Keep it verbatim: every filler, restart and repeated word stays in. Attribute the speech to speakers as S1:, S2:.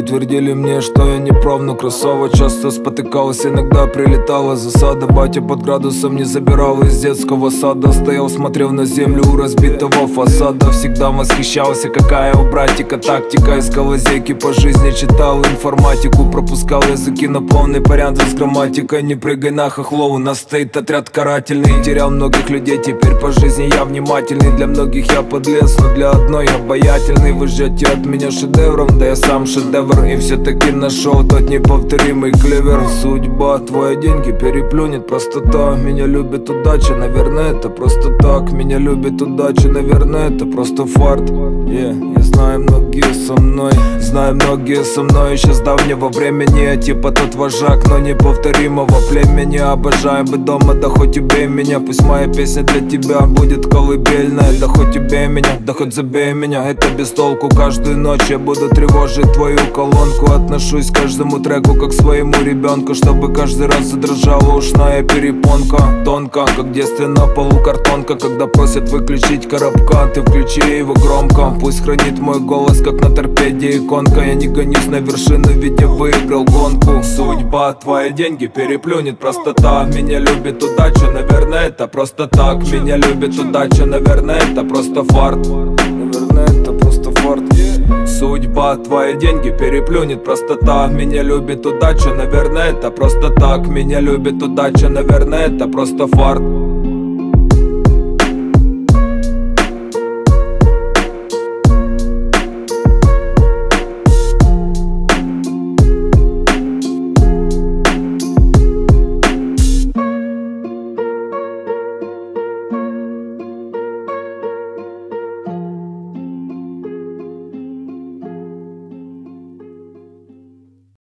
S1: твердили мне, что я не прав, но кроссово часто спотыкался, иногда прилетала засада. Батя под градусом не забирал из детского сада. Стоял, смотрел на землю у разбитого фасада. Всегда восхищался, какая у братика тактика. Искал лазейки по жизни, читал информатику. Пропускал языки на полный порядок с грамматикой. Не прыгай на хохло, у нас стоит отряд карательный. Терял многих людей, теперь по жизни я внимательный. Для многих я подлец, но для одной обаятельный. Вы ждете от меня шедевров, да я сам шедевр. И все-таки нашел тот неповторимый клевер. Судьба, твои деньги переплюнет простота. Меня любит удача, наверное это просто так. Меня любит удача, наверное это просто фарт. Yeah, я знаю, многие со мной, знаю, многие со мной еще с давнего времени. Я типа тот вожак, но неповторимого племени. Обожаю быть дома, да хоть убей меня. Пусть моя песня для тебя будет колыбельная. Да хоть убей меня, да хоть забей меня. Это без толку, каждую ночь я буду тревожить твою колонку. Отношусь к каждому треку как к своему ребенку, чтобы каждый раз задрожала ушная перепонка. Тонко, как в детстве на полу картонка. Когда просят выключить коробка, ты включи его громко. Пусть хранит мой голос, как на торпеде иконка. Я не гонюсь на вершину, ведь я выиграл гонку. Судьба, твои деньги переплюнет простота. Меня любит удача, наверное это просто так. Меня любит удача, наверное это просто фарт. Наверное это просто фарт. Судьба, твои деньги переплюнет простота. Меня любит удача, наверное это просто так. Меня любит удача, наверное это просто фарт.